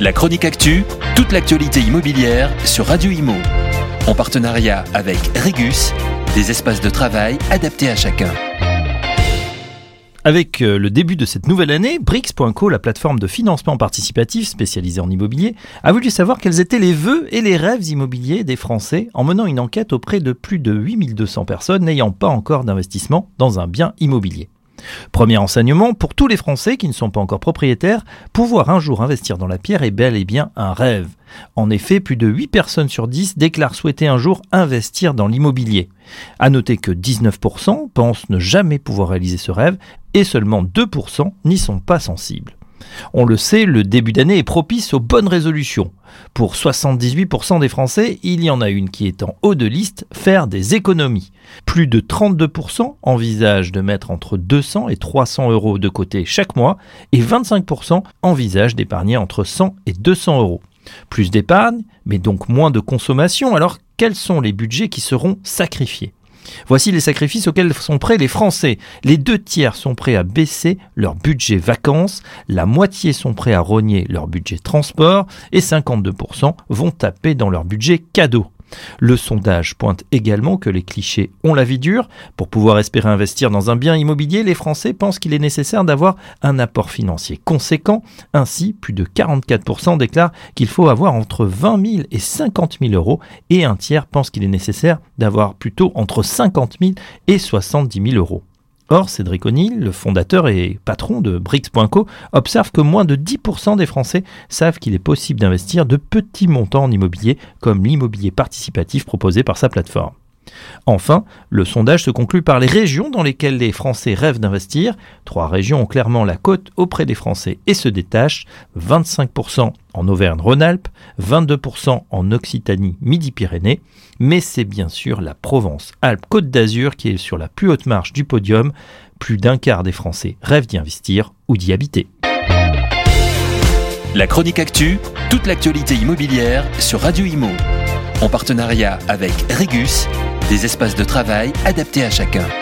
La chronique actu, toute l'actualité immobilière sur Radio Imo. En partenariat avec Regus, des espaces de travail adaptés à chacun. Avec le début de cette nouvelle année, Brix.co, la plateforme de financement participatif spécialisée en immobilier, a voulu savoir quels étaient les vœux et les rêves immobiliers des Français en menant une enquête auprès de plus de 8200 personnes n'ayant pas encore d'investissement dans un bien immobilier. Premier enseignement, pour tous les Français qui ne sont pas encore propriétaires, pouvoir un jour investir dans la pierre est bel et bien un rêve. En effet, plus de 8 personnes sur 10 déclarent souhaiter un jour investir dans l'immobilier. À noter que 19% pensent ne jamais pouvoir réaliser ce rêve et seulement 2% n'y sont pas sensibles. On le sait, le début d'année est propice aux bonnes résolutions. Pour 78% des Français, il y en a une qui est en haut de liste, faire des économies. Plus de 32% envisagent de mettre entre 200 et 300 euros de côté chaque mois et 25% envisagent d'épargner entre 100 et 200 euros. Plus d'épargne, mais donc moins de consommation, alors quels sont les budgets qui seront sacrifiés ? Voici les sacrifices auxquels sont prêts les Français. Les 2/3 sont prêts à baisser leur budget vacances, la moitié sont prêts à rogner leur budget transport et 52% vont taper dans leur budget cadeau. Le sondage pointe également que les clichés ont la vie dure. Pour pouvoir espérer investir dans un bien immobilier, les Français pensent qu'il est nécessaire d'avoir un apport financier conséquent. Ainsi, plus de 44% déclarent qu'il faut avoir entre 20 000 et 50 000 euros et un tiers pense qu'il est nécessaire d'avoir plutôt entre 50 000 et 70 000 euros. Or, Cédric O'Neill, le fondateur et patron de Brix.co, observe que moins de 10% des Français savent qu'il est possible d'investir de petits montants en immobilier, comme l'immobilier participatif proposé par sa plateforme. Enfin, le sondage se conclut par les régions dans lesquelles les Français rêvent d'investir. 3 régions ont clairement la cote auprès des Français et se détachent. 25% en Auvergne-Rhône-Alpes, 22% en Occitanie-Midi-Pyrénées. Mais c'est bien sûr la Provence-Alpes-Côte d'Azur qui est sur la plus haute marche du podium. Plus d'un quart des Français rêvent d'y investir ou d'y habiter. La chronique actu, toute l'actualité immobilière sur Radio Imo. En partenariat avec Regus, des espaces de travail adaptés à chacun.